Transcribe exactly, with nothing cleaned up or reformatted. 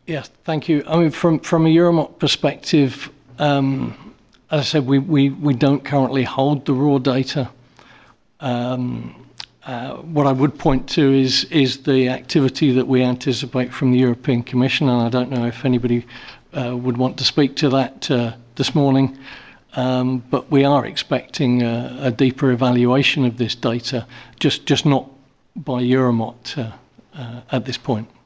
Yes, thank you. I mean, from from a Euromot perspective, um, as I said, we, we, we don't currently hold the raw data. Um, uh, what I would point to is is the activity that we anticipate from the European Commission, and I don't know if anybody uh, would want to speak to that uh, this morning, um, but we are expecting a, a deeper evaluation of this data, just, just not by Euromot uh, uh, at this point.